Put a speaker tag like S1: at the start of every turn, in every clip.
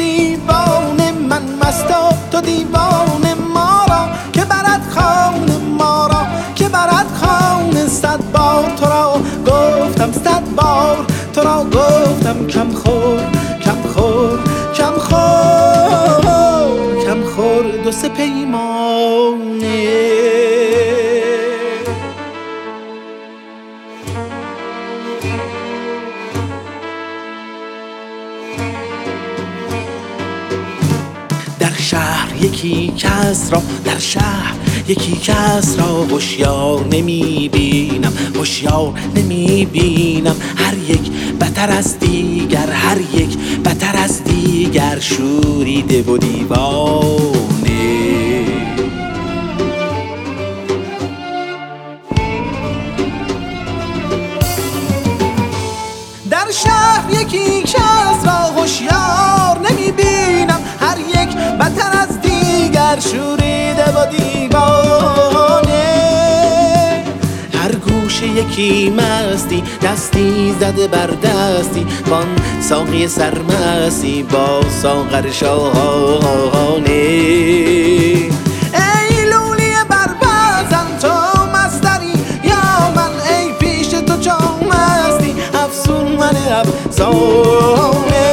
S1: دیوانه، من مست و تو دیوانه، ما را که برد خانه، ما را که برد خانه. 100 بار تو را گفتم، 100 بار تو را گفتم، کم خور کم خور کم خور کم خور 2 3 پیمانه. در شهر یکی کس را، در شهر یکی کس را هوشیار نمیبینم، هوشیار نمیبینم. هر یک بتر از دیگر، هر یک بتر از دیگر، شوریده و دیوانه. در شهر یکی کس را هوشیار نمیبینم، هر یک بتر از دیگر، شوریده و دیوانه. هر گوشه یکی مستی، دستی زده بر دستی، وان ساقی سرمستی با ساغر شاهانه. ای لولی بربزن تو مستری یا من، ای پیش تو چون مستی افسون من افسانه.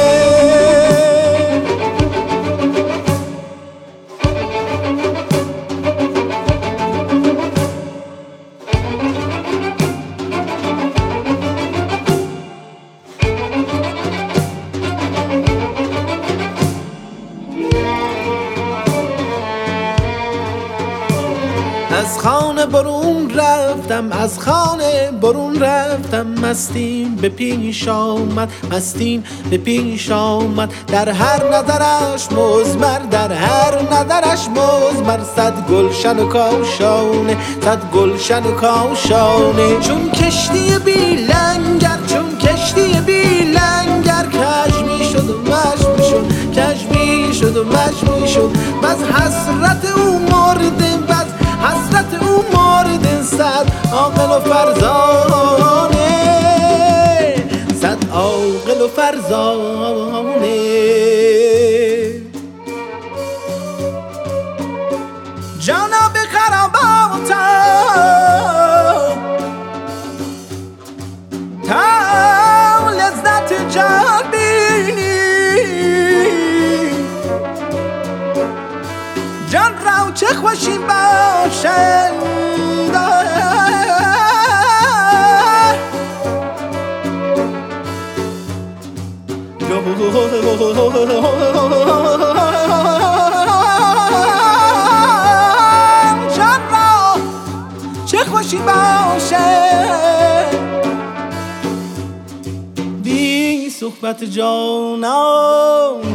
S1: از خانه برون رفتم، از خانه برون رفتم، مستیم به پیش آمد، مستیم به پیش آمد. در هر نظرش مزمر، در هر نظرش مزمر، 100 گلشن و کاشانه، 100 گلشن و کاشانه. چون کشتی بی لنگر، چون کشتی بی لنگر، کج می شد و مج می شد، کج می شد و مج می شد. بس حسرت او مرده، بس حسرت او مرده، 100 عاقل و فرزانه، 100 عاقل و فرزانه. جانا به خراباتم تا لذت جان بینی، جان را چه خوشی باشد، جان را چه خوشی باشد، بی صحبت جانان